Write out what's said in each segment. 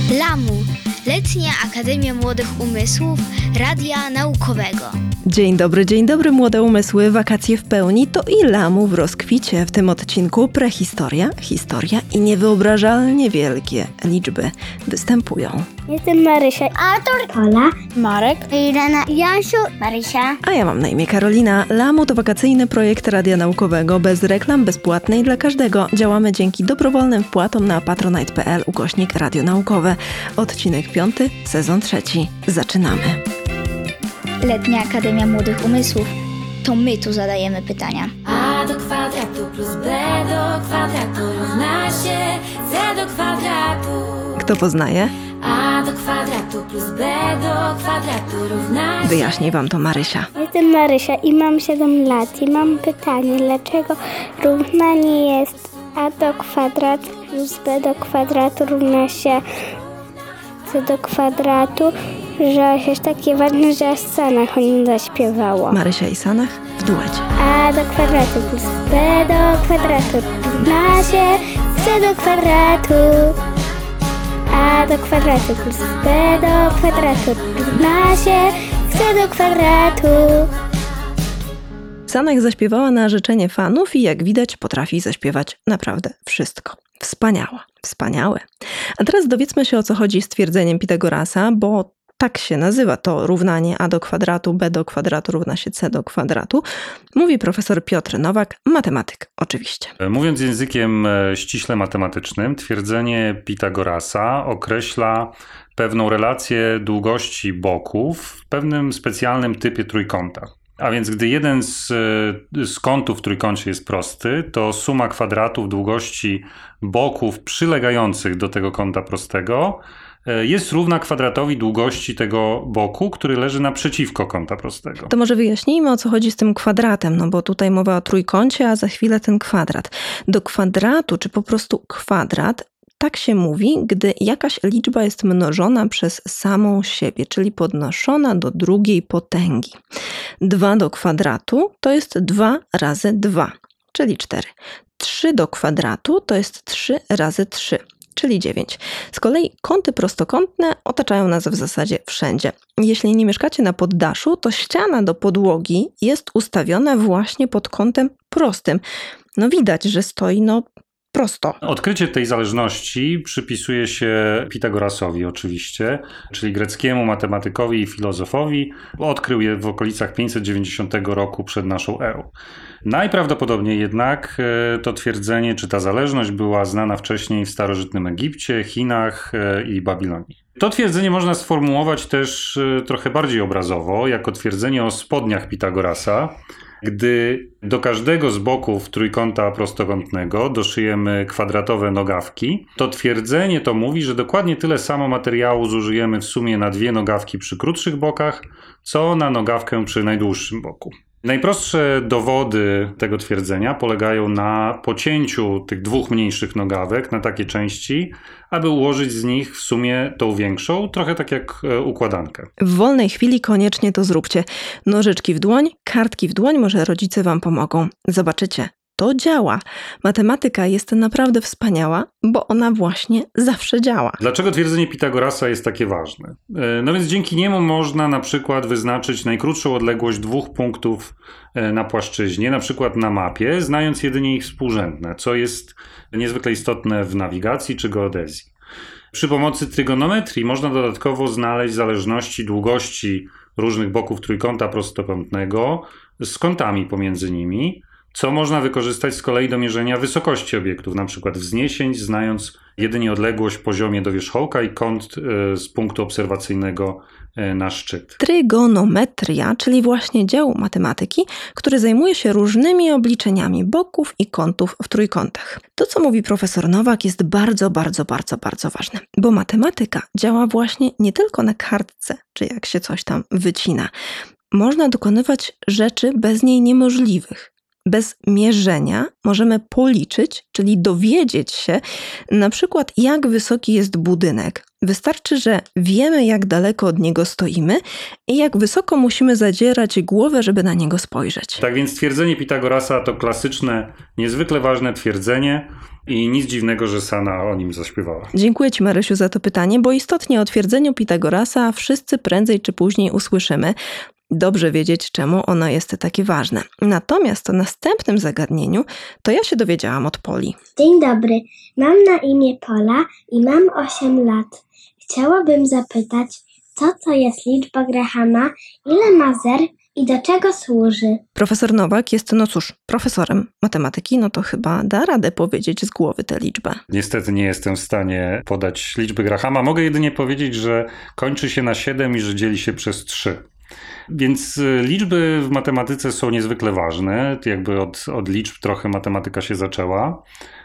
LAMU, Letnia Akademia Młodych Umysłów Radia Naukowego. Dzień dobry, młode umysły, wakacje w pełni, to i LAMU w rozkwicie. W tym odcinku prehistoria, historia i niewyobrażalnie wielkie liczby występują. Jestem Marysia. Artur, Ola, Marek, Irena, Jasiu, Marysia. A ja mam na imię Karolina. LAMU to wakacyjny projekt Radia Naukowego, bez reklam, bezpłatny i dla każdego. Działamy dzięki dobrowolnym wpłatom na patronite.pl/Radio Naukowe. Odcinek 5, sezon 3. Zaczynamy. Letnia Akademia Młodych Umysłów. To my tu zadajemy pytania. A do kwadratu plus B do kwadratu równa się C do kwadratu. Kto poznaje? A do kwadratu plus B do kwadratu równa się... Wyjaśni wam to Marysia. Jestem Marysia i mam 7 lat i mam pytanie, dlaczego równanie jest a do kwadratu plus b do kwadratu równa się c do kwadratu, że jest takie ważne, że aż Sanach o nim zaśpiewało. Marysia i Sanach w duecie. A do kwadratu plus b do kwadratu równa się c do kwadratu. A do kwadratu plus b do kwadratu równa się c do kwadratu. Sanach zaśpiewała na życzenie fanów i jak widać potrafi zaśpiewać naprawdę wszystko. Wspaniałe. A teraz dowiedzmy się, o co chodzi z twierdzeniem Pitagorasa, bo tak się nazywa to równanie a do kwadratu b do kwadratu równa się c do kwadratu. Mówi profesor Piotr Nowak, matematyk oczywiście. Mówiąc językiem ściśle matematycznym, twierdzenie Pitagorasa określa pewną relację długości boków w pewnym specjalnym typie trójkąta. A więc gdy jeden z kątów w trójkącie jest prosty, to suma kwadratów długości boków przylegających do tego kąta prostego jest równa kwadratowi długości tego boku, który leży naprzeciwko kąta prostego. To może wyjaśnijmy, o co chodzi z tym kwadratem, no bo tutaj mowa o trójkącie, a za chwilę ten kwadrat. Do kwadratu, czy po prostu kwadrat, tak się mówi, gdy jakaś liczba jest mnożona przez samą siebie, czyli podnoszona do drugiej potęgi. 2 do kwadratu to jest 2 razy 2, czyli 4. 3 do kwadratu to jest 3 razy 3, czyli 9. Z kolei kąty prostokątne otaczają nas w zasadzie wszędzie. Jeśli nie mieszkacie na poddaszu, to ściana do podłogi jest ustawiona właśnie pod kątem prostym. No widać, że stoi prosto. Odkrycie tej zależności przypisuje się Pitagorasowi oczywiście, czyli greckiemu matematykowi i filozofowi. Odkrył je w okolicach 590 roku przed naszą erą. Najprawdopodobniej jednak to twierdzenie, czy ta zależność była znana wcześniej w starożytnym Egipcie, Chinach i Babilonii. To twierdzenie można sformułować też trochę bardziej obrazowo, jako twierdzenie o spodniach Pitagorasa. Gdy do każdego z boków trójkąta prostokątnego doszyjemy kwadratowe nogawki, to twierdzenie to mówi, że dokładnie tyle samo materiału zużyjemy w sumie na 2 nogawki przy krótszych bokach, co na nogawkę przy najdłuższym boku. Najprostsze dowody tego twierdzenia polegają na pocięciu tych 2 mniejszych nogawek na takie części, aby ułożyć z nich w sumie tą większą, trochę tak jak układankę. W wolnej chwili koniecznie to zróbcie. Nożyczki w dłoń, kartki w dłoń, może rodzice wam pomogą. Zobaczycie, to działa. Matematyka jest naprawdę wspaniała, bo ona właśnie zawsze działa. Dlaczego twierdzenie Pitagorasa jest takie ważne? No więc dzięki niemu można na przykład wyznaczyć najkrótszą odległość 2 punktów na płaszczyźnie, na przykład na mapie, znając jedynie ich współrzędne, co jest niezwykle istotne w nawigacji czy geodezji. Przy pomocy trygonometrii można dodatkowo znaleźć zależności długości różnych boków trójkąta prostokątnego z kątami pomiędzy nimi, co można wykorzystać z kolei do mierzenia wysokości obiektów, na przykład wzniesień, znając jedynie odległość w poziomie do wierzchołka i kąt z punktu obserwacyjnego na szczyt. Trygonometria, czyli właśnie dział matematyki, który zajmuje się różnymi obliczeniami boków i kątów w trójkątach. To, co mówi profesor Nowak, jest bardzo ważne, bo matematyka działa właśnie nie tylko na kartce, czy jak się coś tam wycina. Można dokonywać rzeczy bez niej niemożliwych. Bez mierzenia możemy policzyć, czyli dowiedzieć się na przykład, jak wysoki jest budynek. Wystarczy, że wiemy, jak daleko od niego stoimy i jak wysoko musimy zadzierać głowę, żeby na niego spojrzeć. Tak więc twierdzenie Pitagorasa to klasyczne, niezwykle ważne twierdzenie, I nic dziwnego, że Sana o nim zaśpiewała. Dziękuję Ci, Marysiu, za to pytanie, bo istotnie o twierdzeniu Pitagorasa wszyscy prędzej czy później usłyszymy. Dobrze wiedzieć, czemu ono jest takie ważne. Natomiast o następnym zagadnieniu to ja się dowiedziałam od Poli. Dzień dobry, mam na imię Pola i mam 8 lat. Chciałabym zapytać, co to jest liczba Grahama, ile ma zer i do czego służy? Profesor Nowak jest, profesorem matematyki, to chyba da radę powiedzieć z głowy tę liczbę. Niestety nie jestem w stanie podać liczby Grahama. Mogę jedynie powiedzieć, że kończy się na 7 i że dzieli się przez 3. Więc liczby w matematyce są niezwykle ważne. Jakby od liczb trochę matematyka się zaczęła.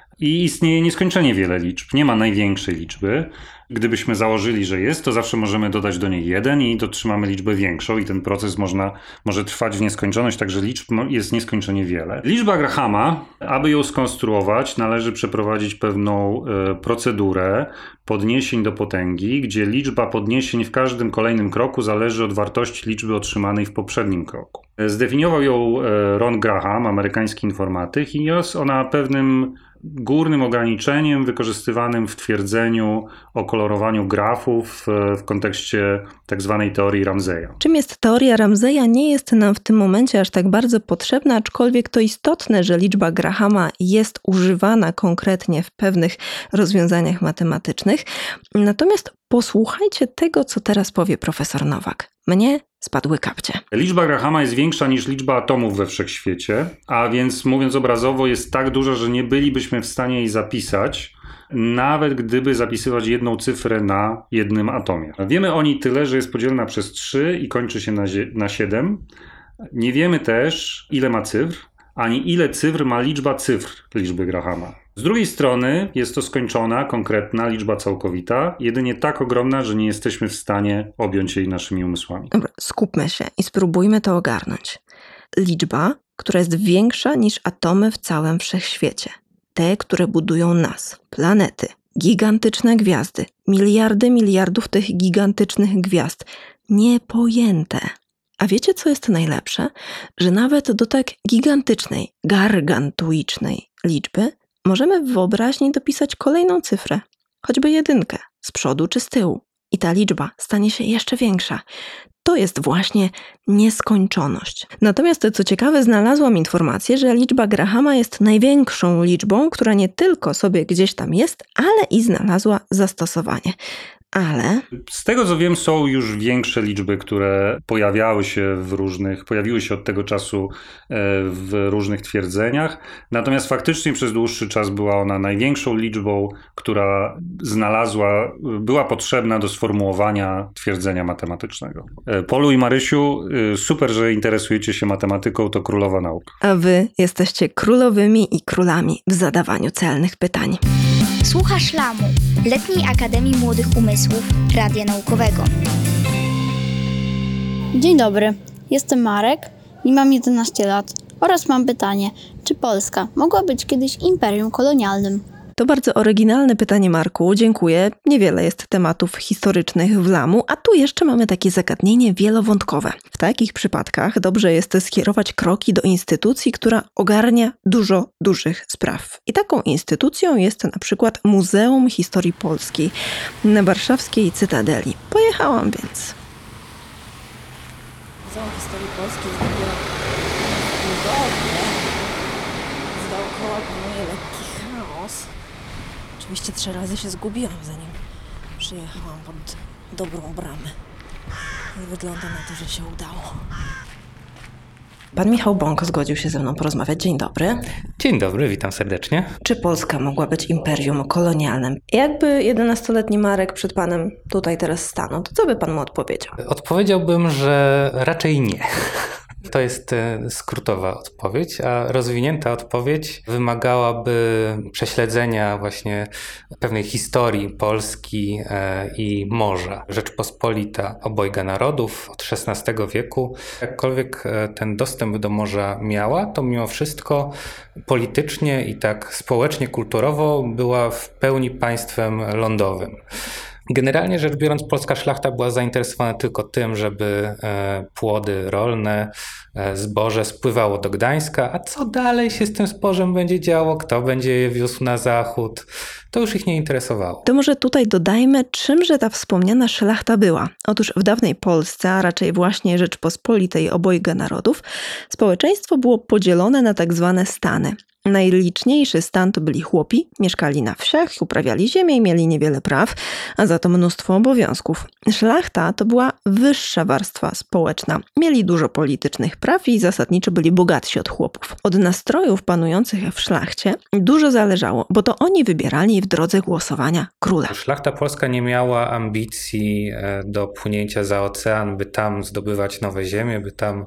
I istnieje nieskończenie wiele liczb. Nie ma największej liczby. Gdybyśmy założyli, że jest, to zawsze możemy dodać do niej 1 i dotrzymamy liczbę większą i ten proces może trwać w nieskończoność, także liczb jest nieskończenie wiele. Liczba Grahama, aby ją skonstruować, należy przeprowadzić pewną procedurę podniesień do potęgi, gdzie liczba podniesień w każdym kolejnym kroku zależy od wartości liczby otrzymanej w poprzednim kroku. Zdefiniował ją Ron Graham, amerykański informatyk, i jest ona pewnym górnym ograniczeniem wykorzystywanym w twierdzeniu o kolorowaniu grafów w kontekście tak zwanej teorii Ramseya. Czym jest teoria Ramseya, nie jest nam w tym momencie aż tak bardzo potrzebna, aczkolwiek to istotne, że liczba Grahama jest używana konkretnie w pewnych rozwiązaniach matematycznych. Natomiast posłuchajcie tego, co teraz powie profesor Nowak. Mnie spadły kapcie. Liczba Grahama jest większa niż liczba atomów we wszechświecie, a więc mówiąc obrazowo jest tak duża, że nie bylibyśmy w stanie jej zapisać, nawet gdyby zapisywać jedną cyfrę na jednym atomie. Wiemy o niej tyle, że jest podzielona przez 3 i kończy się na 7. Nie wiemy też, ile ma cyfr, ani ile cyfr ma liczba cyfr liczby Grahama. Z drugiej strony jest to skończona, konkretna liczba całkowita, jedynie tak ogromna, że nie jesteśmy w stanie objąć jej naszymi umysłami. Dobra, skupmy się i spróbujmy to ogarnąć. Liczba, która jest większa niż atomy w całym wszechświecie. Te, które budują nas, planety, gigantyczne gwiazdy, miliardy miliardów tych gigantycznych gwiazd, niepojęte. A wiecie, co jest najlepsze? Że nawet do tak gigantycznej, gargantuicznej liczby możemy w wyobraźni dopisać kolejną cyfrę, choćby 1, z przodu czy z tyłu. I ta liczba stanie się jeszcze większa. To jest właśnie nieskończoność. Natomiast, co ciekawe, znalazłam informację, że liczba Grahama jest największą liczbą, która nie tylko sobie gdzieś tam jest, ale i znalazła zastosowanie. Ale z tego co wiem, są już większe liczby, które pojawiły się od tego czasu w różnych twierdzeniach. Natomiast faktycznie przez dłuższy czas była ona największą liczbą, która była potrzebna do sformułowania twierdzenia matematycznego. Polu i Marysiu, super, że interesujecie się matematyką, to królowa nauk. A wy jesteście królowymi i królami w zadawaniu celnych pytań. Słuchasz Lamu, Letniej Akademii Młodych Umysłów Radia Naukowego. Dzień dobry, jestem Marek i mam 11 lat oraz mam pytanie, czy Polska mogła być kiedyś imperium kolonialnym? To bardzo oryginalne pytanie, Marku. Dziękuję. Niewiele jest tematów historycznych w Lamu, a tu jeszcze mamy takie zagadnienie wielowątkowe. W takich przypadkach dobrze jest skierować kroki do instytucji, która ogarnia dużo dużych spraw. I taką instytucją jest na przykład Muzeum Historii Polskiej na warszawskiej Cytadeli. Pojechałam więc. Muzeum Historii Polskiej zrobiła wygodnie. Dookoła panuje lekki chaos. Oczywiście 3 razy się zgubiłam, zanim przyjechałam pod dobrą bramę. I wygląda na to, że się udało. Pan Michał Bąk zgodził się ze mną porozmawiać. Dzień dobry. Dzień dobry, witam serdecznie. Czy Polska mogła być imperium kolonialnym? Jakby 11-letni Marek przed panem tutaj teraz stanął, to co by pan mu odpowiedział? Odpowiedziałbym, że raczej nie. To jest skrótowa odpowiedź, a rozwinięta odpowiedź wymagałaby prześledzenia właśnie pewnej historii Polski i morza. Rzeczpospolita obojga narodów od XVI wieku, jakkolwiek ten dostęp do morza miała, to mimo wszystko politycznie i tak społecznie, kulturowo była w pełni państwem lądowym. Generalnie rzecz biorąc, polska szlachta była zainteresowana tylko tym, żeby płody rolne, zboże spływało do Gdańska, a co dalej się z tym zbożem będzie działo, kto będzie je wiózł na zachód, to już ich nie interesowało. To może tutaj dodajmy, czymże ta wspomniana szlachta była. Otóż w dawnej Polsce, a raczej właśnie Rzeczpospolitej obojga narodów, społeczeństwo było podzielone na tak zwane stany. Najliczniejszy stan to byli chłopi, mieszkali na wsiach, uprawiali ziemię i mieli niewiele praw, a za to mnóstwo obowiązków. Szlachta to była wyższa warstwa społeczna. Mieli dużo politycznych praw i zasadniczo byli bogatsi od chłopów. Od nastrojów panujących w szlachcie dużo zależało, bo to oni wybierali w drodze głosowania króla. Szlachta polska nie miała ambicji do płynięcia za ocean, by tam zdobywać nowe ziemie, by tam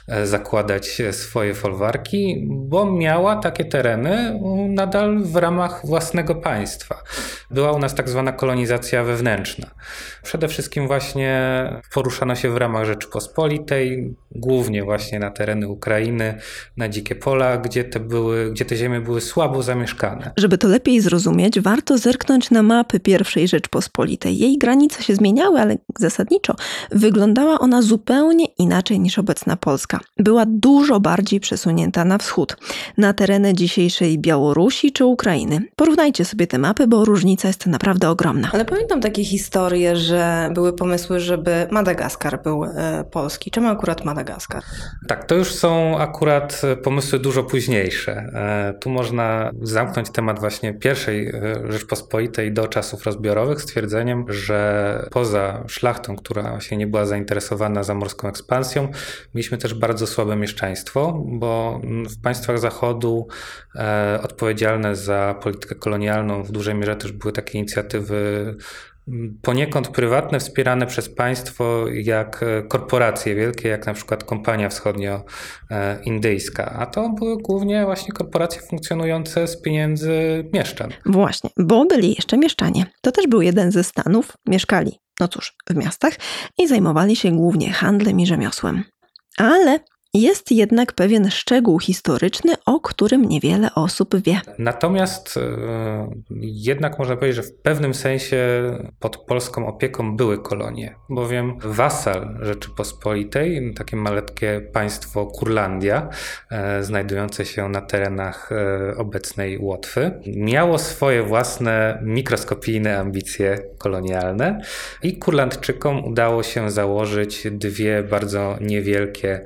zakładać swoje folwarki, bo miała takie tereny nadal w ramach własnego państwa. Była u nas tak zwana kolonizacja wewnętrzna. Przede wszystkim właśnie poruszano się w ramach Rzeczypospolitej, głównie właśnie na tereny Ukrainy, na dzikie pola, gdzie te ziemie były słabo zamieszkane. Żeby to lepiej zrozumieć, warto zerknąć na mapy I Rzeczpospolitej. Jej granice się zmieniały, ale zasadniczo wyglądała ona zupełnie inaczej niż obecna Polska. Była dużo bardziej przesunięta na wschód, na tereny dzisiejszej Białorusi czy Ukrainy. Porównajcie sobie te mapy, bo różnica jest naprawdę ogromna. Ale pamiętam takie historie, że były pomysły, żeby Madagaskar był polski. Czemu akurat Madagaskar? Tak, to już są akurat pomysły dużo późniejsze. Tu można zamknąć temat właśnie I Rzeczpospolitej do czasów rozbiorowych stwierdzeniem, że poza szlachtą, która się nie była zainteresowana zamorską ekspansją, mieliśmy też bardzo słabe mieszczaństwo, bo w państwach Zachodu odpowiedzialne za politykę kolonialną w dużej mierze też były takie inicjatywy poniekąd prywatne, wspierane przez państwo, jak korporacje wielkie, jak na przykład Kompania Wschodnioindyjska. A to były głównie właśnie korporacje funkcjonujące z pieniędzy mieszczan. Właśnie, bo byli jeszcze mieszczanie. To też był jeden ze stanów. Mieszkali, no cóż, w miastach i zajmowali się głównie handlem i rzemiosłem. Ale jest jednak pewien szczegół historyczny, o którym niewiele osób wie. Natomiast jednak można powiedzieć, że w pewnym sensie pod polską opieką były kolonie, bowiem wasal Rzeczypospolitej, takie malutkie państwo Kurlandia, znajdujące się na terenach obecnej Łotwy, miało swoje własne mikroskopijne ambicje kolonialne i Kurlandczykom udało się założyć dwie bardzo niewielkie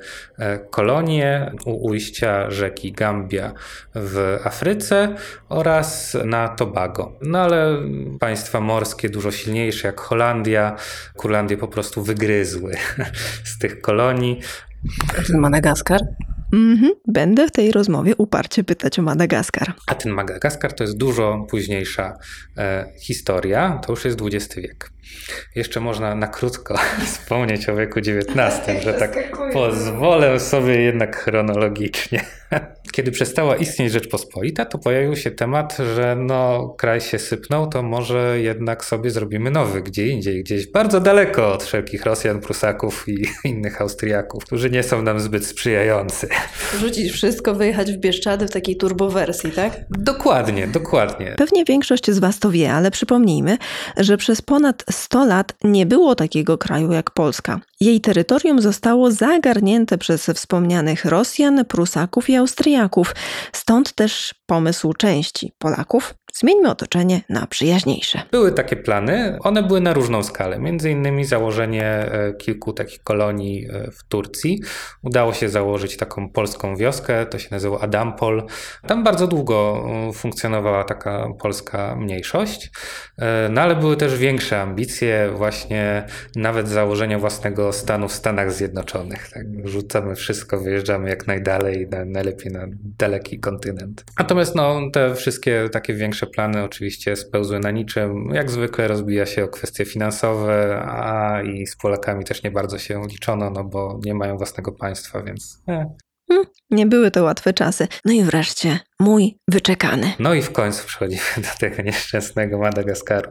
kolonie u ujścia rzeki Gambia w Afryce oraz na Tobago. No ale państwa morskie dużo silniejsze jak Holandia, Kurlandię po prostu wygryzły z tych kolonii. Madagaskar? Będę w tej rozmowie uparcie pytać o Madagaskar. A ten Madagaskar to jest dużo późniejsza historia, to już jest XX wiek. Jeszcze można na krótko wspomnieć o wieku XIX, że tak pozwolę sobie jednak chronologicznie. Kiedy przestała istnieć Rzeczpospolita, to pojawił się temat, że kraj się sypnął, to może jednak sobie zrobimy nowy, gdzie indziej, gdzieś bardzo daleko od wszelkich Rosjan, Prusaków i innych Austriaków, którzy nie są nam zbyt sprzyjający. Rzucić wszystko, wyjechać w Bieszczady w takiej turbowersji, tak? Dokładnie. Pewnie większość z was to wie, ale przypomnijmy, że przez ponad 100 lat nie było takiego kraju jak Polska. Jej terytorium zostało zagarnięte przez wspomnianych Rosjan, Prusaków i Austriaków. Stąd też pomysł części Polaków: zmieńmy otoczenie na przyjaźniejsze. Były takie plany, one były na różną skalę. Między innymi założenie kilku takich kolonii w Turcji. Udało się założyć taką polską wioskę, to się nazywało Adampol. Tam bardzo długo funkcjonowała taka polska mniejszość, ale były też większe ambicje, właśnie nawet założenia własnego stanu w Stanach Zjednoczonych. Tak, rzucamy wszystko, wyjeżdżamy jak najdalej, najlepiej na daleki kontynent. Natomiast te wszystkie takie większe plany oczywiście spełzły na niczym. Jak zwykle rozbija się o kwestie finansowe, a i z Polakami też nie bardzo się liczono, bo nie mają własnego państwa, więc... Nie były to łatwe czasy. No i wreszcie mój wyczekany. No i w końcu przechodzimy do tego nieszczęsnego Madagaskaru.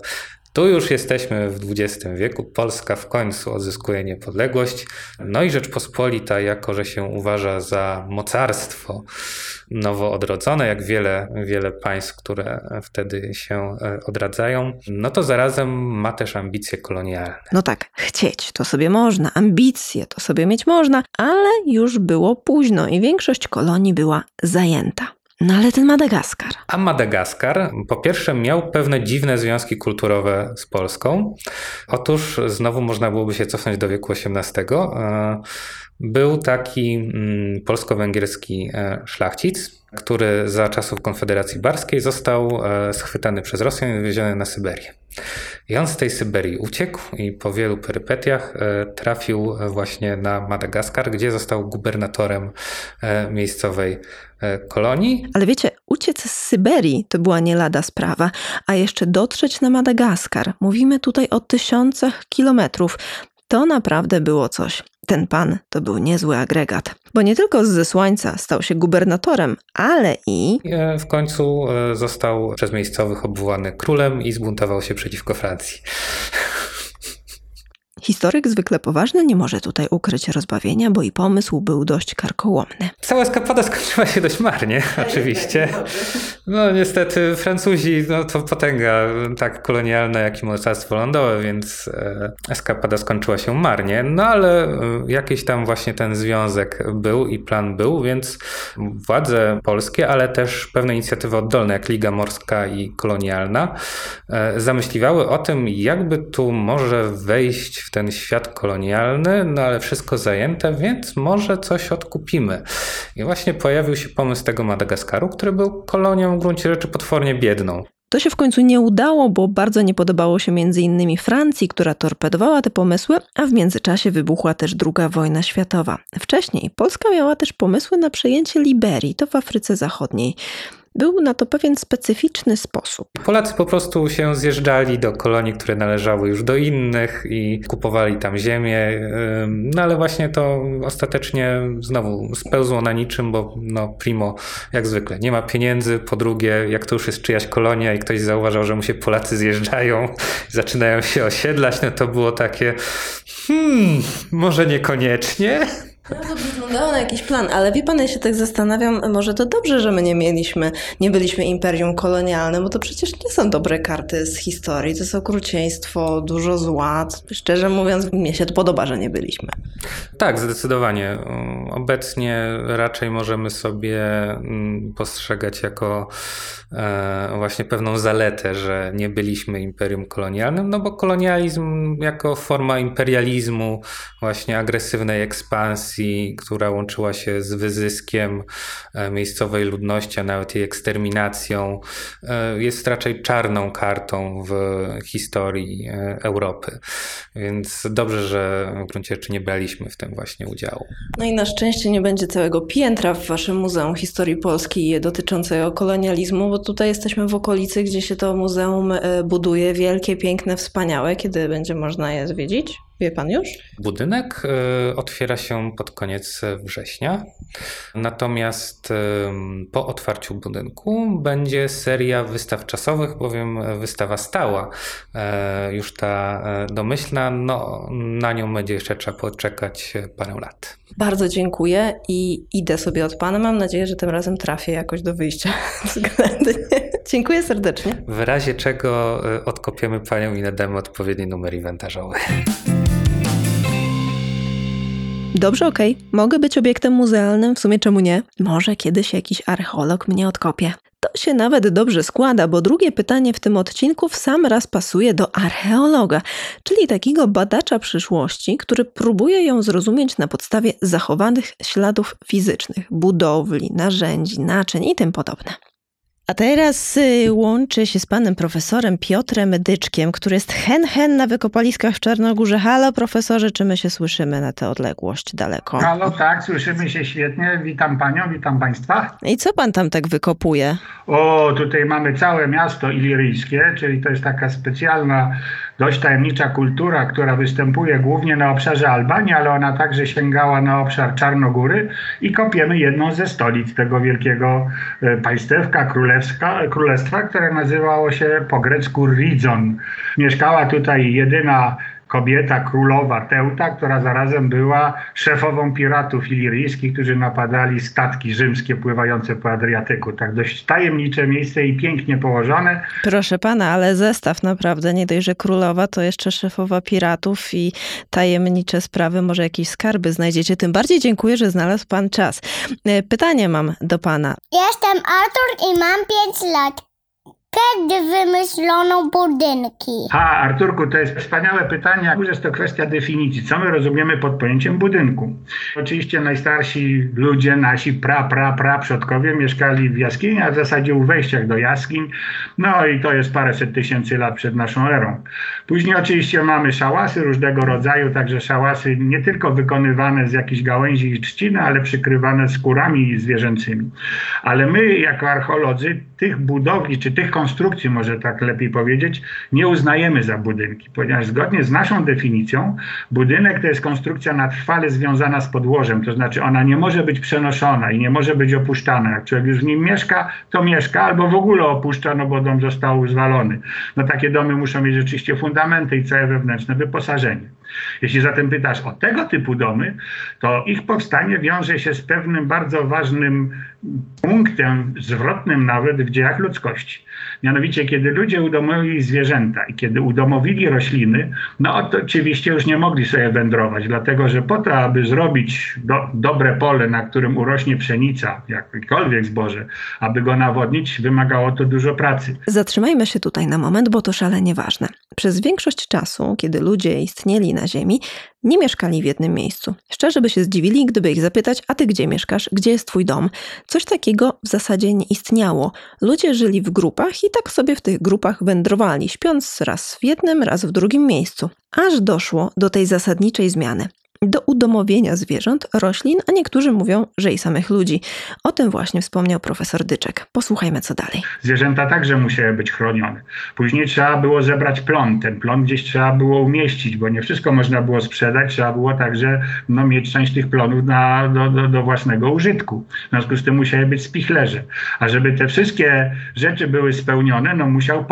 Tu już jesteśmy w XX wieku, Polska w końcu odzyskuje niepodległość, no i Rzeczpospolita, jako że się uważa za mocarstwo nowo odrodzone, jak wiele państw, które wtedy się odradzają, no to zarazem ma też ambicje kolonialne. No tak, chcieć to sobie można, ambicje to sobie mieć można, ale już było późno i większość kolonii była zajęta. No ale ten Madagaskar. A Madagaskar po pierwsze miał pewne dziwne związki kulturowe z Polską. Otóż znowu można byłoby się cofnąć do wieku XVIII. Był taki polsko-węgierski szlachcic, który za czasów Konfederacji Barskiej został schwytany przez Rosjan i wywieziony na Syberię. I on z tej Syberii uciekł i po wielu perypetiach trafił właśnie na Madagaskar, gdzie został gubernatorem miejscowej kolonii. Ale wiecie, uciec z Syberii to była nie lada sprawa, a jeszcze dotrzeć na Madagaskar. Mówimy tutaj o tysiącach kilometrów. To naprawdę było coś. Ten pan to był niezły agregat, bo nie tylko zze słońca stał się gubernatorem, ale i w końcu został przez miejscowych obwołany królem i zbuntował się przeciwko Francji. historyk zwykle poważny nie może tutaj ukryć rozbawienia, bo i pomysł był dość karkołomny. Cała eskapada skończyła się dość marnie, oczywiście. No niestety Francuzi, no to potęga tak kolonialna, jak i mocarstwo lądowe, więc eskapada skończyła się marnie. No ale jakiś tam właśnie ten związek był i plan był, więc władze polskie, ale też pewne inicjatywy oddolne, jak Liga Morska i Kolonialna, zamyśliwały o tym, jakby tu może wejść w ten świat kolonialny, no ale wszystko zajęte, więc może coś odkupimy. I właśnie pojawił się pomysł tego Madagaskaru, który był kolonią w gruncie rzeczy potwornie biedną. To się w końcu nie udało, bo bardzo nie podobało się m.in. Francji, która torpedowała te pomysły, a w międzyczasie wybuchła też II wojna światowa. Wcześniej Polska miała też pomysły na przejęcie Liberii, to w Afryce Zachodniej. Był na to pewien specyficzny sposób. Polacy po prostu się zjeżdżali do kolonii, które należały już do innych i kupowali tam ziemię, no ale właśnie to ostatecznie znowu spełzło na niczym, bo no primo, jak zwykle, nie ma pieniędzy, po drugie, jak to już jest czyjaś kolonia i ktoś zauważał, że mu się Polacy zjeżdżają i zaczynają się osiedlać, no to było takie może niekoniecznie. No to wyglądało na jakiś plan, ale wie pan, ja się tak zastanawiam, może to dobrze, że my nie byliśmy imperium kolonialne, bo to przecież nie są dobre karty z historii, to jest okrucieństwo, dużo zła. Szczerze mówiąc, mnie się to podoba, że nie byliśmy. Tak, zdecydowanie. Obecnie raczej możemy sobie postrzegać jako właśnie pewną zaletę, że nie byliśmy imperium kolonialnym, no bo kolonializm jako forma imperializmu, właśnie agresywnej ekspansji, która łączyła się z wyzyskiem miejscowej ludności, a nawet jej eksterminacją, jest raczej czarną kartą w historii Europy. Więc dobrze, że w gruncie rzeczy nie braliśmy w tym właśnie udziału. No i na szczęście nie będzie całego piętra w waszym Muzeum Historii Polski dotyczącego kolonializmu, bo tutaj jesteśmy w okolicy, gdzie się to muzeum buduje, wielkie, piękne, wspaniałe. Kiedy będzie można je zwiedzić? Wie pan już? Budynek otwiera się pod koniec września, natomiast po otwarciu budynku będzie seria wystaw czasowych, bowiem wystawa stała, już ta domyślna, no na nią będzie jeszcze trzeba poczekać parę lat. Bardzo dziękuję i idę sobie od pana. Mam nadzieję, że tym razem trafię jakoś do wyjścia względnie. Dziękuję serdecznie. W razie czego odkopiemy panią i nadamy odpowiedni numer inwentarzowy. Dobrze, okej. Mogę być obiektem muzealnym, w sumie czemu nie? Może kiedyś jakiś archeolog mnie odkopie. To się nawet dobrze składa, bo drugie pytanie w tym odcinku w sam raz pasuje do archeologa, czyli takiego badacza przyszłości, który próbuje ją zrozumieć na podstawie zachowanych śladów fizycznych, budowli, narzędzi, naczyń i tym podobne. A teraz łączę się z panem profesorem Piotrem Dyczkiem, który jest hen na wykopaliskach w Czarnogórze. Halo profesorze, czy my się słyszymy na tę odległość daleko? Halo, tak, słyszymy się świetnie. Witam panią, witam państwa. I co pan tam tak wykopuje? O, tutaj mamy całe miasto iliryjskie, czyli to jest taka specjalna dość tajemnicza kultura, która występuje głównie na obszarze Albanii, ale ona także sięgała na obszar Czarnogóry i kopiemy jedną ze stolic tego wielkiego państewka, królestwa, które nazywało się po grecku Ridzon. Mieszkała tutaj jedyna kobieta, królowa Teuta, która zarazem była szefową piratów iliryjskich, którzy napadali statki rzymskie pływające po Adriatyku. Tak dość tajemnicze miejsce i pięknie położone. Proszę pana, ale zestaw naprawdę, nie dość, że królowa, to jeszcze szefowa piratów i tajemnicze sprawy, może jakieś skarby znajdziecie. Tym bardziej dziękuję, że znalazł pan czas. Pytanie mam do pana. Jestem Artur i mam 5 lat. Kiedy wymyślono budynki? Arturku, to jest wspaniałe pytanie. Jest to kwestia definicji. Co my rozumiemy pod pojęciem budynku? Oczywiście najstarsi ludzie, nasi przodkowie mieszkali w jaskini, a w zasadzie u wejściach do jaskiń. No i to jest paręset tysięcy lat przed naszą erą. Później oczywiście mamy szałasy różnego rodzaju, także szałasy nie tylko wykonywane z jakichś gałęzi i trzciny, ale przykrywane skórami zwierzęcymi. Ale my jako archeolodzy tych budowli, czy tych konstrukcji, może tak lepiej powiedzieć, nie uznajemy za budynki, ponieważ zgodnie z naszą definicją budynek to jest konstrukcja na trwale związana z podłożem, to znaczy ona nie może być przenoszona i nie może być opuszczana. Jak człowiek już w nim mieszka, to mieszka albo w ogóle opuszcza, no bo dom został zwalony. No takie domy muszą mieć rzeczywiście fundamenty i całe wewnętrzne wyposażenie. Jeśli zatem pytasz o tego typu domy, to ich powstanie wiąże się z pewnym bardzo ważnym punktem zwrotnym nawet w dziejach ludzkości. Mianowicie, kiedy ludzie udomowili zwierzęta i kiedy udomowili rośliny, no to oczywiście już nie mogli sobie wędrować, dlatego że po to, aby zrobić dobre pole, na którym urośnie pszenica, jakiekolwiek zboże, aby go nawodnić, wymagało to dużo pracy. Zatrzymajmy się tutaj na moment, bo to szalenie ważne. Przez większość czasu, kiedy ludzie istnieli na Ziemi, nie mieszkali w jednym miejscu. Szczerze by się zdziwili, gdyby ich zapytać, a ty gdzie mieszkasz, gdzie jest twój dom? Coś takiego w zasadzie nie istniało. Ludzie żyli w grupach i tak sobie w tych grupach wędrowali, śpiąc raz w jednym, raz w drugim miejscu. Aż doszło do tej zasadniczej zmiany. Do udomowienia zwierząt, roślin, a niektórzy mówią, że i samych ludzi. O tym właśnie wspomniał profesor Dyczek. Posłuchajmy, co dalej. Zwierzęta także musiały być chronione. Później trzeba było zebrać plon. Ten plon gdzieś trzeba było umieścić, bo nie wszystko można było sprzedać. Trzeba było także mieć część tych plonów do własnego użytku. W związku z tym musiały być spichlerze. A żeby te wszystkie rzeczy były spełnione, musiała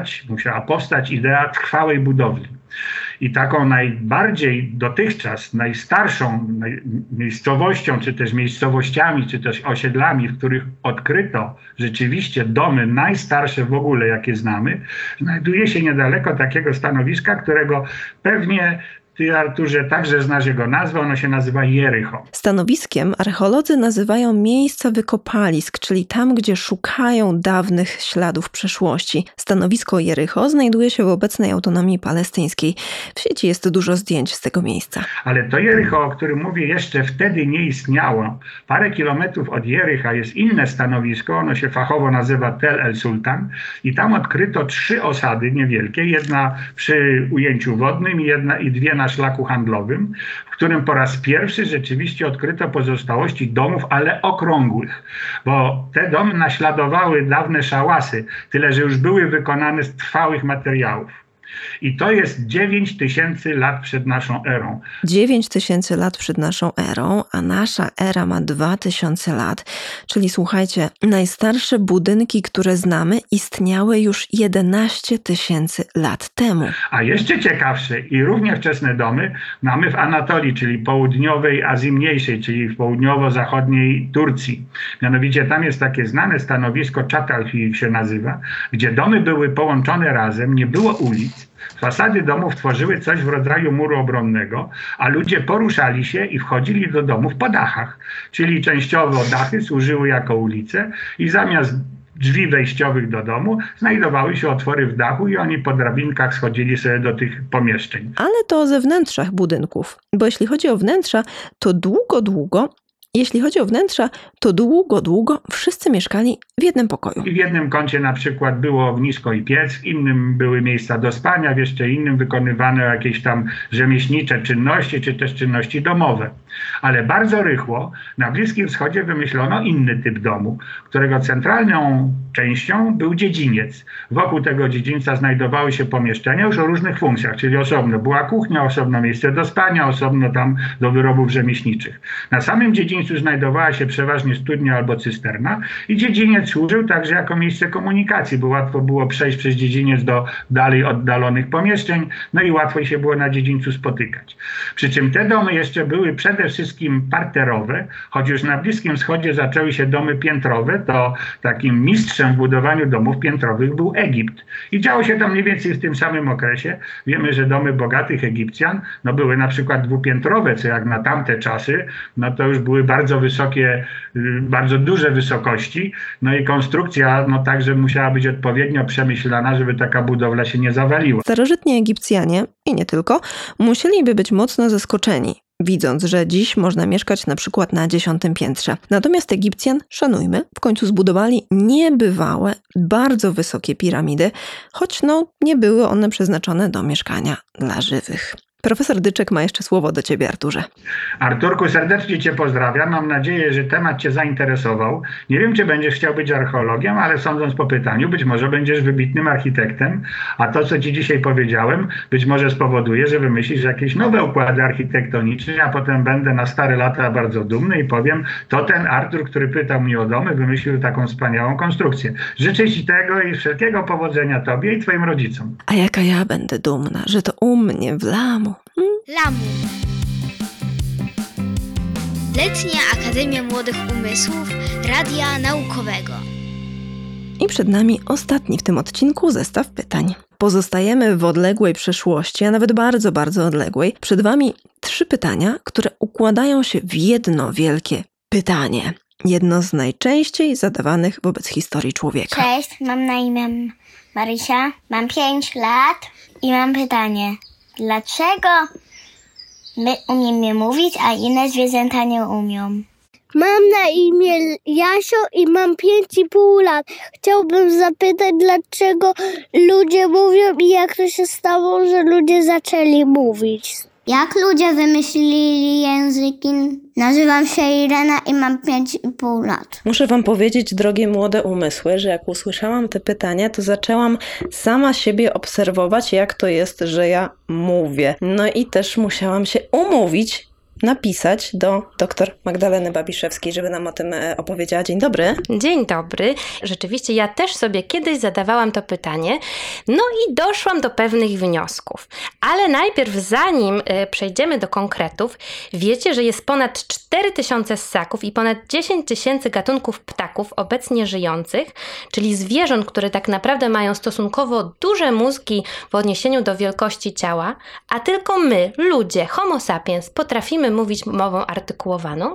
powstać idea trwałej budowli. I taką najbardziej dotychczas, najstarszą miejscowością, czy też miejscowościami, czy też osiedlami, w których odkryto rzeczywiście domy najstarsze w ogóle, jakie znamy, znajduje się niedaleko takiego stanowiska, którego pewnie ty, Arturze, także znasz jego nazwę, ono się nazywa Jericho. Stanowiskiem archeolodzy nazywają miejsca wykopalisk, czyli tam, gdzie szukają dawnych śladów przeszłości. Stanowisko Jericho znajduje się w obecnej autonomii palestyńskiej. W sieci jest dużo zdjęć z tego miejsca. Ale to Jericho, o którym mówię, jeszcze wtedy nie istniało. Parę kilometrów od Jericha jest inne stanowisko, ono się fachowo nazywa Tel El Sultan i tam odkryto 3 osady niewielkie, jedna przy ujęciu wodnym i 2 na szlaku handlowym, w którym po raz pierwszy rzeczywiście odkryto pozostałości domów, ale okrągłych, bo te domy naśladowały dawne szałasy, tyle że już były wykonane z trwałych materiałów. I to jest 9000 lat przed naszą erą. 9000 lat przed naszą erą, a nasza era ma 2000 lat. Czyli słuchajcie, najstarsze budynki, które znamy, istniały już 11 000 lat temu. A jeszcze ciekawsze i równie wczesne domy mamy w Anatolii, czyli południowej Azji Mniejszej, czyli w południowo-zachodniej Turcji. Mianowicie tam jest takie znane stanowisko, Çatalhöyük się nazywa, gdzie domy były połączone razem, nie było ulic. Fasady domów tworzyły coś w rodzaju muru obronnego, a ludzie poruszali się i wchodzili do domów po dachach. Czyli częściowo dachy służyły jako ulice i zamiast drzwi wejściowych do domu znajdowały się otwory w dachu i oni po drabinkach schodzili sobie do tych pomieszczeń. Ale to o zewnętrzach budynków, bo jeśli chodzi o wnętrza, to długo wszyscy mieszkali w jednym pokoju. I w jednym kącie na przykład było ognisko i piec, w innym były miejsca do spania, w jeszcze innym wykonywano jakieś tam rzemieślnicze czynności, czy też czynności domowe. Ale bardzo rychło na Bliskim Wschodzie wymyślono inny typ domu, którego centralną częścią był dziedziniec. Wokół tego dziedzińca znajdowały się pomieszczenia już o różnych funkcjach, czyli osobno była kuchnia, osobno miejsce do spania, osobno tam do wyrobów rzemieślniczych. Na samym dziedzińcu znajdowała się przeważnie studnia albo cysterna i dziedziniec służył także jako miejsce komunikacji, bo łatwo było przejść przez dziedziniec do dalej oddalonych pomieszczeń, no i łatwo się było na dziedzińcu spotykać. Przy czym te domy jeszcze były przede wszystkim parterowe, choć już na Bliskim Wschodzie zaczęły się domy piętrowe, to takim mistrzem w budowaniu domów piętrowych był Egipt. I działo się to mniej więcej w tym samym okresie. Wiemy, że domy bogatych Egipcjan były na przykład dwupiętrowe, co jak na tamte czasy, to już były bardzo wysokie, bardzo duże wysokości, i konstrukcja także musiała być odpowiednio przemyślana, żeby taka budowla się nie zawaliła. Starożytni Egipcjanie, i nie tylko, musieliby być mocno zaskoczeni, widząc, że dziś można mieszkać na przykład na 10. piętrze. Natomiast Egipcjan, szanujmy, w końcu zbudowali niebywałe, bardzo wysokie piramidy, choć nie były one przeznaczone do mieszkania dla żywych. Profesor Dyczek ma jeszcze słowo do Ciebie, Arturze. Arturku, serdecznie Cię pozdrawiam. Mam nadzieję, że temat Cię zainteresował. Nie wiem, czy będziesz chciał być archeologiem, ale sądząc po pytaniu, być może będziesz wybitnym architektem, a to, co Ci dzisiaj powiedziałem, być może spowoduje, że wymyślisz jakieś nowe układy architektoniczne, a potem będę na stare lata bardzo dumny i powiem, to ten Artur, który pytał mnie o domy, wymyślił taką wspaniałą konstrukcję. Życzę Ci tego i wszelkiego powodzenia Tobie i Twoim rodzicom. A jaka ja będę dumna, że to u mnie w Lamu. Lamu. Letnia Akademia Młodych Umysłów Radia Naukowego. I przed nami ostatni w tym odcinku zestaw pytań. Pozostajemy w odległej przeszłości, a nawet bardzo, bardzo odległej. Przed Wami 3 pytania, które układają się w jedno wielkie pytanie. Jedno z najczęściej zadawanych wobec historii człowieka. Cześć, mam na imię Marysia, mam 5 lat i mam pytanie. Dlaczego my umiemy mówić, a inne zwierzęta nie umią? Mam na imię Jasio i mam 5,5 lat. Chciałbym zapytać, dlaczego ludzie mówią i jak to się stało, że ludzie zaczęli mówić. Jak ludzie wymyślili języki? Nazywam się Irena i mam 5,5 lat. Muszę Wam powiedzieć, drogie młode umysły, że jak usłyszałam te pytania, to zaczęłam sama siebie obserwować, jak to jest, że ja mówię. I też musiałam się umówić, napisać do dr Magdaleny Babiszewskiej, żeby nam o tym opowiedziała. Dzień dobry. Dzień dobry. Rzeczywiście ja też sobie kiedyś zadawałam to pytanie, i doszłam do pewnych wniosków. Ale najpierw, zanim przejdziemy do konkretów, wiecie, że jest ponad 4000 ssaków i ponad 10 000 gatunków ptaków obecnie żyjących, czyli zwierząt, które tak naprawdę mają stosunkowo duże mózgi w odniesieniu do wielkości ciała, a tylko my, ludzie, homo sapiens, potrafimy mówić mową artykułowaną.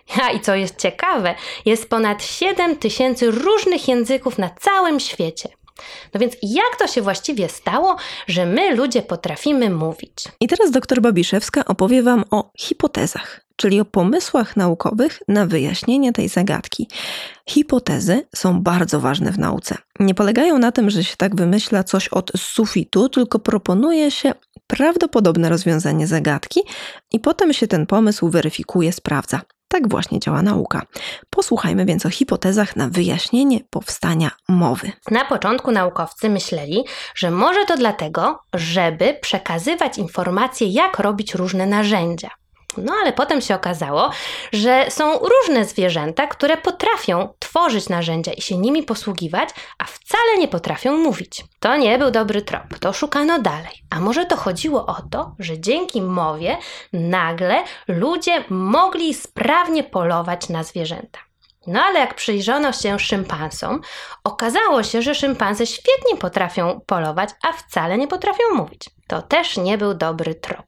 I co jest ciekawe, jest ponad 7000 różnych języków na całym świecie. Więc jak to się właściwie stało, że my, ludzie, potrafimy mówić? I teraz dr Babiszewska opowie Wam o hipotezach, czyli o pomysłach naukowych na wyjaśnienie tej zagadki. Hipotezy są bardzo ważne w nauce. Nie polegają na tym, że się tak wymyśla coś od sufitu, tylko proponuje się prawdopodobne rozwiązanie zagadki i potem się ten pomysł weryfikuje, sprawdza. Tak właśnie działa nauka. Posłuchajmy więc o hipotezach na wyjaśnienie powstania mowy. Na początku naukowcy myśleli, że może to dlatego, żeby przekazywać informacje, jak robić różne narzędzia. Ale potem się okazało, że są różne zwierzęta, które potrafią tworzyć narzędzia i się nimi posługiwać, a wcale nie potrafią mówić. To nie był dobry trop, to szukano dalej. A może to chodziło o to, że dzięki mowie nagle ludzie mogli sprawnie polować na zwierzęta. Ale jak przyjrzono się szympansom, okazało się, że szympanzy świetnie potrafią polować, a wcale nie potrafią mówić. To też nie był dobry trop.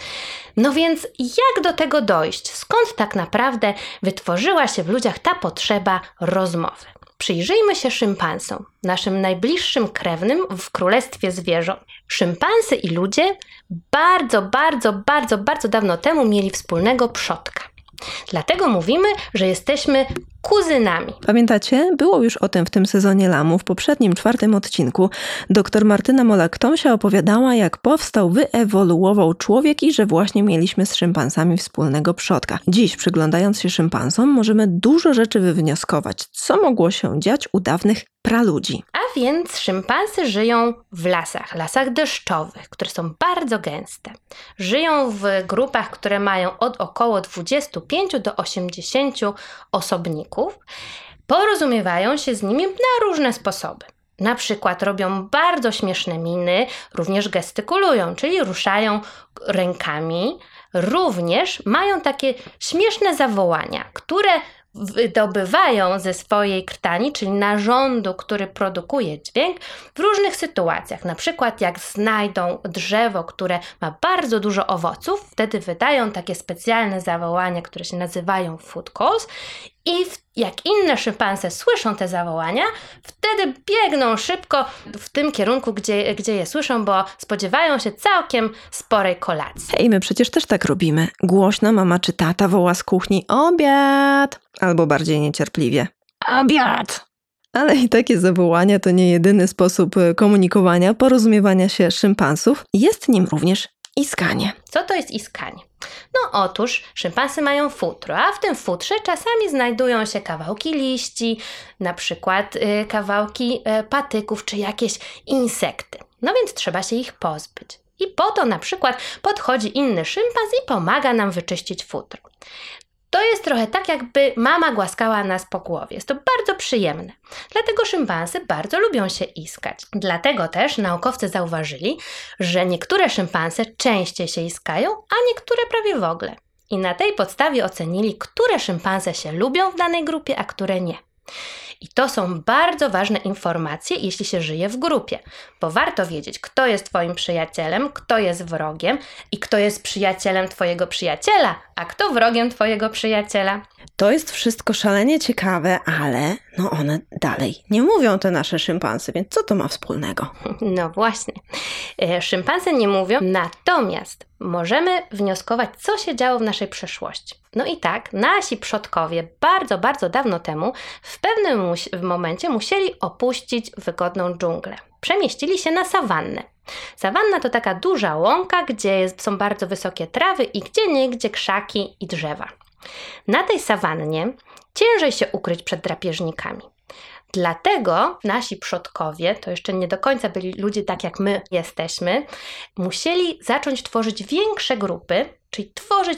Więc jak do tego dojść? Skąd tak naprawdę wytworzyła się w ludziach ta potrzeba rozmowy? Przyjrzyjmy się szympansom, naszym najbliższym krewnym w królestwie zwierząt. Szympansy i ludzie bardzo dawno temu mieli wspólnego przodka. Dlatego mówimy, że jesteśmy kuzynami. Pamiętacie? Było już o tym w tym sezonie Lamu, w poprzednim 4. odcinku. Dr Martyna Molak-Tomsia opowiadała, jak powstał, wyewoluował człowiek i że właśnie mieliśmy z szympansami wspólnego przodka. Dziś, przyglądając się szympansom, możemy dużo rzeczy wywnioskować, co mogło się dziać u dawnych praludzi. A więc szympansy żyją w lasach deszczowych, które są bardzo gęste. Żyją w grupach, które mają od około 25 do 80 osobników. Porozumiewają się z nimi na różne sposoby. Na przykład robią bardzo śmieszne miny, również gestykulują, czyli ruszają rękami. Również mają takie śmieszne zawołania, które wydobywają ze swojej krtani, czyli narządu, który produkuje dźwięk, w różnych sytuacjach. Na przykład jak znajdą drzewo, które ma bardzo dużo owoców, wtedy wydają takie specjalne zawołania, które się nazywają food calls i jak inne szympanse słyszą te zawołania, wtedy biegną szybko w tym kierunku, gdzie je słyszą, bo spodziewają się całkiem sporej kolacji. Hej, my przecież też tak robimy. Głośno mama czy tata woła z kuchni: obiad! Albo bardziej niecierpliwie: obiad! Ale i takie zawołania to nie jedyny sposób komunikowania, porozumiewania się szympansów. Jest nim również iskanie. Co to jest iskanie? No otóż szympansy mają futro, a w tym futrze czasami znajdują się kawałki liści, na przykład kawałki patyków czy jakieś insekty. No więc trzeba się ich pozbyć. I po to na przykład podchodzi inny szympans i pomaga nam wyczyścić futro. To jest trochę tak, jakby mama głaskała nas po głowie. Jest to bardzo przyjemne. Dlatego szympansy bardzo lubią się iskać. Dlatego też naukowcy zauważyli, że niektóre szympanse częściej się iskają, a niektóre prawie w ogóle. I na tej podstawie ocenili, które szympanse się lubią w danej grupie, a które nie. I to są bardzo ważne informacje, jeśli się żyje w grupie, bo warto wiedzieć, kto jest twoim przyjacielem, kto jest wrogiem i kto jest przyjacielem twojego przyjaciela, a kto wrogiem twojego przyjaciela. To jest wszystko szalenie ciekawe, ale one dalej nie mówią, te nasze szympansy, więc co to ma wspólnego? No właśnie. Szympanse nie mówią, natomiast możemy wnioskować, co się działo w naszej przeszłości. No i tak, nasi przodkowie bardzo, bardzo dawno temu w pewnym momencie musieli opuścić wygodną dżunglę. Przemieścili się na sawannę. Sawanna to taka duża łąka, gdzie są bardzo wysokie trawy i gdzieniegdzie krzaki i drzewa. Na tej sawannie ciężej się ukryć przed drapieżnikami. Dlatego nasi przodkowie, to jeszcze nie do końca byli ludzie tak jak my jesteśmy, musieli zacząć tworzyć większe grupy, czyli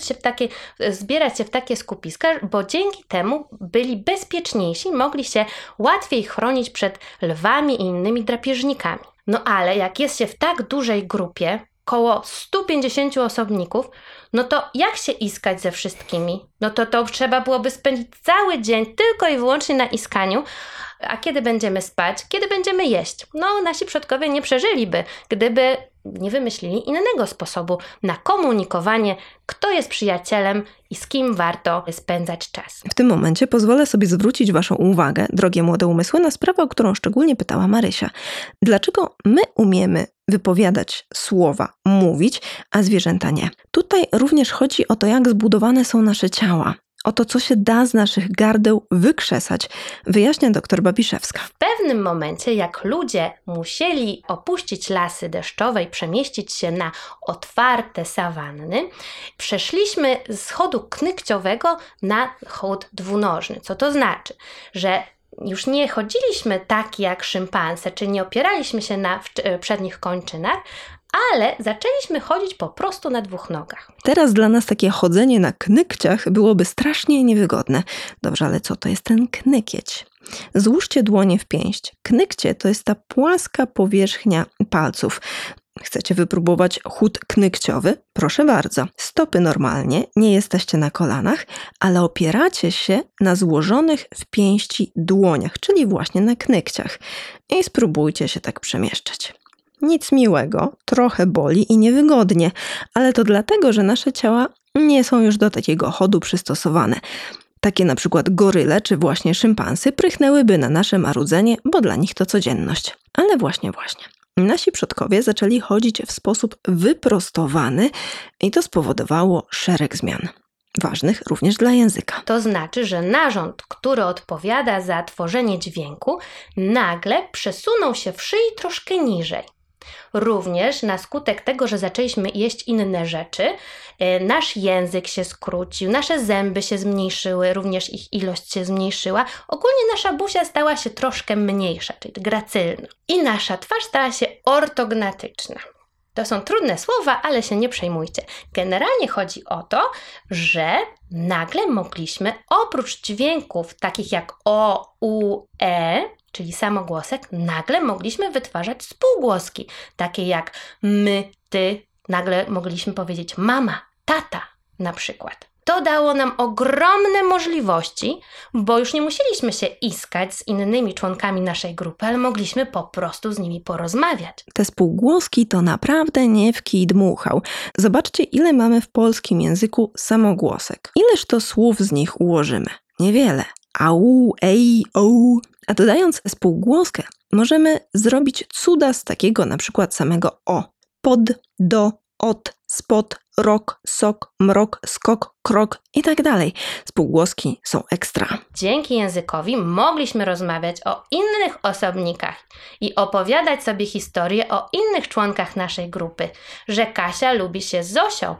zbierać się w takie skupiska, bo dzięki temu byli bezpieczniejsi, mogli się łatwiej chronić przed lwami i innymi drapieżnikami. No ale jak jest się w tak dużej grupie, koło 150 osobników, no to jak się iskać ze wszystkimi? No to trzeba byłoby spędzić cały dzień tylko i wyłącznie na iskaniu, a kiedy będziemy spać, kiedy będziemy jeść? No nasi przodkowie nie przeżyliby, gdyby nie wymyślili innego sposobu na komunikowanie, kto jest przyjacielem i z kim warto spędzać czas. W tym momencie pozwolę sobie zwrócić waszą uwagę, drogie młode umysły, na sprawę, o którą szczególnie pytała Marysia. Dlaczego my umiemy wypowiadać słowa, mówić, a zwierzęta nie? Tutaj również chodzi o to, jak zbudowane są nasze ciała. O to, co się da z naszych gardeł wykrzesać, wyjaśnia dr Babiszewska. W pewnym momencie, jak ludzie musieli opuścić lasy deszczowe i przemieścić się na otwarte sawanny, przeszliśmy z chodu knykciowego na chód dwunożny. Co to znaczy? Że już nie chodziliśmy tak jak szympanse, czyli nie opieraliśmy się na przednich kończynach, ale zaczęliśmy chodzić po prostu na dwóch nogach. Teraz dla nas takie chodzenie na knykciach byłoby strasznie niewygodne. Dobrze, ale co to jest ten knykieć? Złóżcie dłonie w pięść. Knykcie to jest ta płaska powierzchnia palców. Chcecie wypróbować chód knykciowy? Proszę bardzo. Stopy normalnie, nie jesteście na kolanach, ale opieracie się na złożonych w pięści dłoniach, czyli właśnie na knykciach. I spróbujcie się tak przemieszczać. Nic miłego, trochę boli i niewygodnie, ale to dlatego, że nasze ciała nie są już do takiego chodu przystosowane. Takie na przykład goryle czy właśnie szympansy prychnęłyby na nasze marudzenie, bo dla nich to codzienność. Ale właśnie. Nasi przodkowie zaczęli chodzić w sposób wyprostowany i to spowodowało szereg zmian. ważnych również dla języka. To znaczy, że narząd, który odpowiada za tworzenie dźwięku, nagle przesunął się w szyi troszkę niżej. Również na skutek tego, że zaczęliśmy jeść inne rzeczy, nasz język się skrócił, nasze zęby się zmniejszyły, również ich ilość się zmniejszyła. Ogólnie nasza buzia stała się troszkę mniejsza, czyli gracylna. I nasza twarz stała się ortognatyczna. To są trudne słowa, ale się nie przejmujcie. Generalnie chodzi o to, że nagle mogliśmy oprócz dźwięków takich jak o, u, e, czyli samogłosek, nagle mogliśmy wytwarzać spółgłoski, takie jak my, ty. Nagle mogliśmy powiedzieć mama, tata na przykład. To dało nam ogromne możliwości, bo już nie musieliśmy się iskać z innymi członkami naszej grupy, ale mogliśmy po prostu z nimi porozmawiać. Te spółgłoski to naprawdę nie w kij dmuchał. Zobaczcie, ile mamy w polskim języku samogłosek. Ileż to słów z nich ułożymy? Niewiele. Au, ej, ou. A dodając spółgłoskę, możemy zrobić cuda z takiego na przykład samego o. Pod, do, od, spod, rok, sok, mrok, skok, krok i tak dalej. Spółgłoski są ekstra. Dzięki językowi mogliśmy rozmawiać o innych osobnikach i opowiadać sobie historie o innych członkach naszej grupy, że Kasia lubi się z Zosią,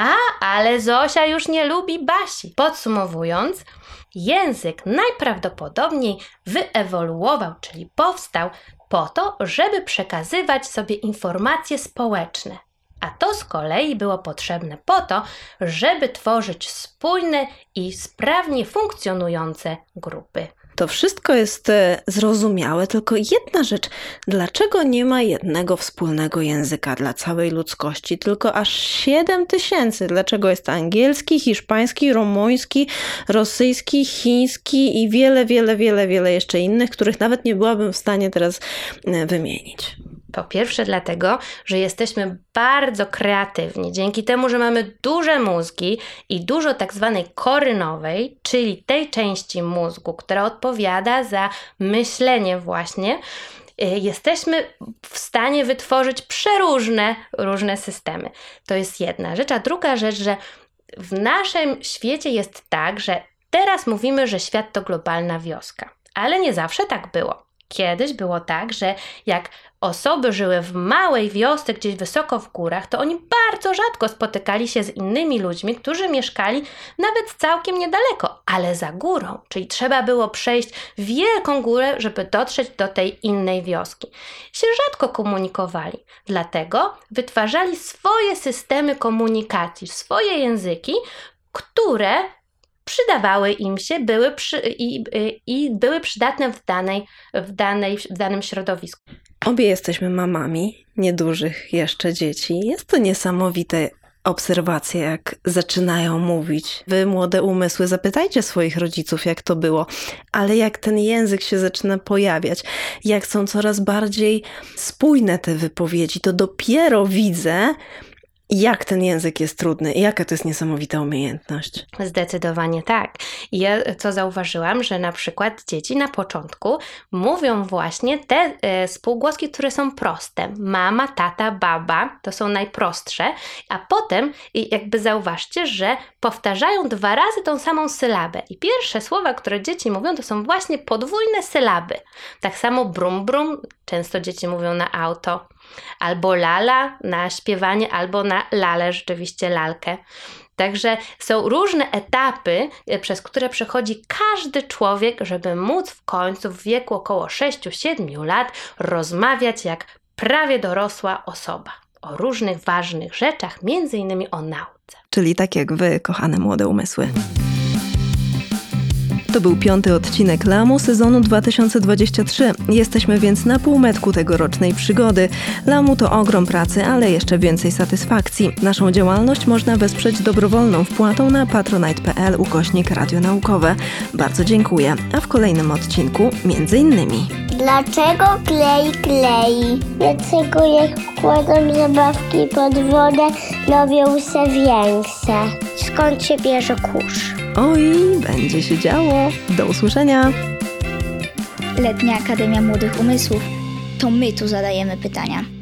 ale Zosia już nie lubi Basi. Podsumowując, język najprawdopodobniej wyewoluował, czyli powstał po to, żeby przekazywać sobie informacje społeczne. A to z kolei było potrzebne po to, żeby tworzyć spójne i sprawnie funkcjonujące grupy. To wszystko jest zrozumiałe, tylko jedna rzecz. Dlaczego nie ma jednego wspólnego języka dla całej ludzkości, tylko aż 7000? Dlaczego jest angielski, hiszpański, rumuński, rosyjski, chiński i wiele jeszcze innych, których nawet nie byłabym w stanie teraz wymienić? Po pierwsze dlatego, że jesteśmy bardzo kreatywni. Dzięki temu, że mamy duże mózgi i dużo tak zwanej kory nowej, czyli tej części mózgu, która odpowiada za myślenie właśnie, jesteśmy w stanie wytworzyć różne systemy. To jest jedna rzecz. A druga rzecz, że w naszym świecie jest tak, że teraz mówimy, że świat to globalna wioska. Ale nie zawsze tak było. Kiedyś było tak, że jak osoby żyły w małej wiosce gdzieś wysoko w górach, to oni bardzo rzadko spotykali się z innymi ludźmi, którzy mieszkali nawet całkiem niedaleko, ale za górą, czyli trzeba było przejść wielką górę, żeby dotrzeć do tej innej wioski. Się rzadko komunikowali, dlatego wytwarzali swoje systemy komunikacji, swoje języki, które przydawały im się, były przydatne w danym środowisku. Obie jesteśmy mamami niedużych jeszcze dzieci. Jest to niesamowite obserwacje, jak zaczynają mówić. Wy, młode umysły, zapytajcie swoich rodziców, jak to było. Ale jak ten język się zaczyna pojawiać, jak są coraz bardziej spójne te wypowiedzi, to dopiero widzę, jak ten język jest trudny i jaka to jest niesamowita umiejętność. Zdecydowanie tak. I ja co zauważyłam, że na przykład dzieci na początku mówią właśnie te spółgłoski, które są proste. Mama, tata, baba, to są najprostsze, a potem jakby zauważcie, że powtarzają 2 razy tą samą sylabę. I pierwsze słowa, które dzieci mówią, to są właśnie podwójne sylaby. Tak samo brum, brum, często dzieci mówią na auto. Albo lala na śpiewanie, albo na lalę, rzeczywiście lalkę. Także są różne etapy, przez które przechodzi każdy człowiek, żeby móc w końcu w wieku około 6-7 lat rozmawiać jak prawie dorosła osoba o różnych ważnych rzeczach, między innymi o nauce. Czyli tak jak wy, kochane młode umysły. To był 5. odcinek Lamu sezonu 2023. Jesteśmy więc na półmetku tegorocznej przygody. Lamu to ogrom pracy, ale jeszcze więcej satysfakcji. Naszą działalność można wesprzeć dobrowolną wpłatą na patronite.pl/radionaukowe. Bardzo dziękuję. A w kolejnym odcinku między innymi: Dlaczego klei? Dlaczego jak wkładam zabawki pod wodę, robią się większe? Skąd się bierze kurz? Oj, będzie się działo. Do usłyszenia. Letnia Akademia Młodych Umysłów. To my tu zadajemy pytania.